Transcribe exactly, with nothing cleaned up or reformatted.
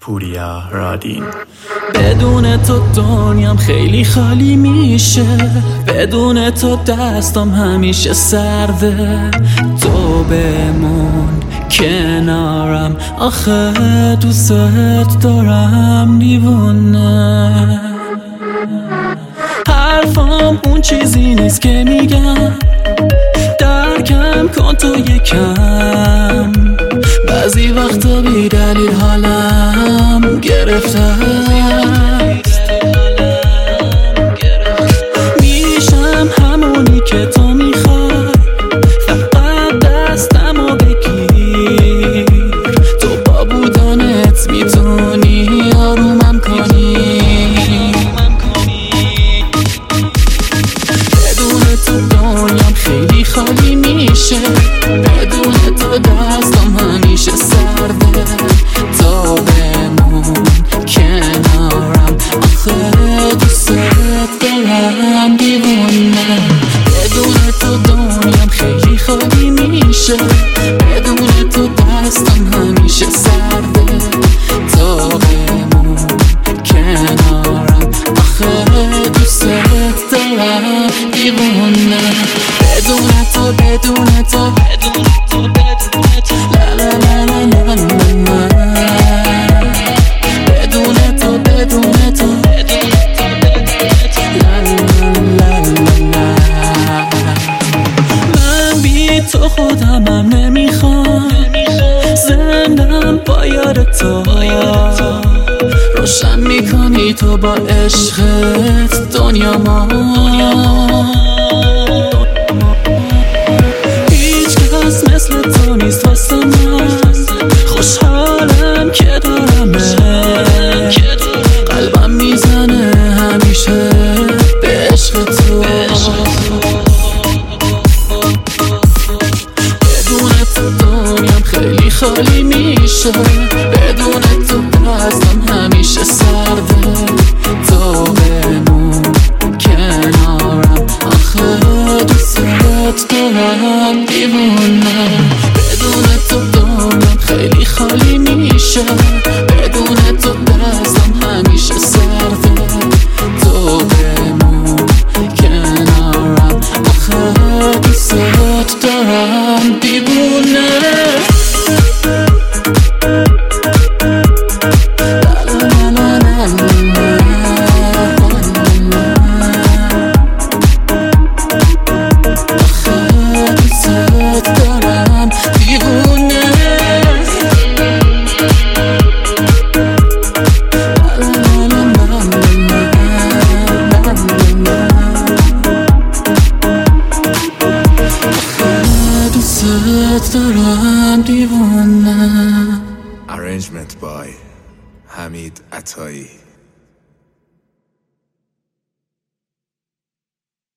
پوریا رادین. بدون تو دنیام خیلی خالی میشه، بدون تو دستم همیشه سرده. تو بمون کنارم، آخه دوست دارم دیوونه. حرفام اون چیزی نیست که میگم، درکم کن تو یکم. بعضی وقتا بی دلیل حالم گرفته است، میشم همونی که تو میخوای، فقط دستمو بگیر. تو با بودنت میتونی آرومم کنی. بدون تو دنیام خیلی خالی میشه، بدون تو دستم همیشه سرده. تو بمون کنارم، آخه دوست دارم دیوونه. بدون تو دنیام خیلی خالی میشه، بدون تو دستم همیشه سرده. تو بمون کنارم، آخه دوست دارم دیوونه. بدون تو بدون تو بدون تو بدون تو لا لا لا لا لا لا. بدون تو بدون تو بدون تو لا لا لا لا. من بی تو خودمم نمیخوام، زندم با یاد تو. روشن میکنی تو با عشقت دنیا ما. مثل تو نیست واسه من، خوشحالم که دارمت. قلبم میزنه همیشه به عشق تو. بدون تو دنیام خیلی خالی میشه، بدون تو دستم همیشه سرده. تو بمون کنارم، آخه دوست دارم دیوونه. بدون تو دنیام خیلی خالی میشه، بدون تو دستم همیشه سرده. تو بمون کنارم، آخه دوست دارم دیوونه. دارم دیوانه. Arrangement by Hamid Atai.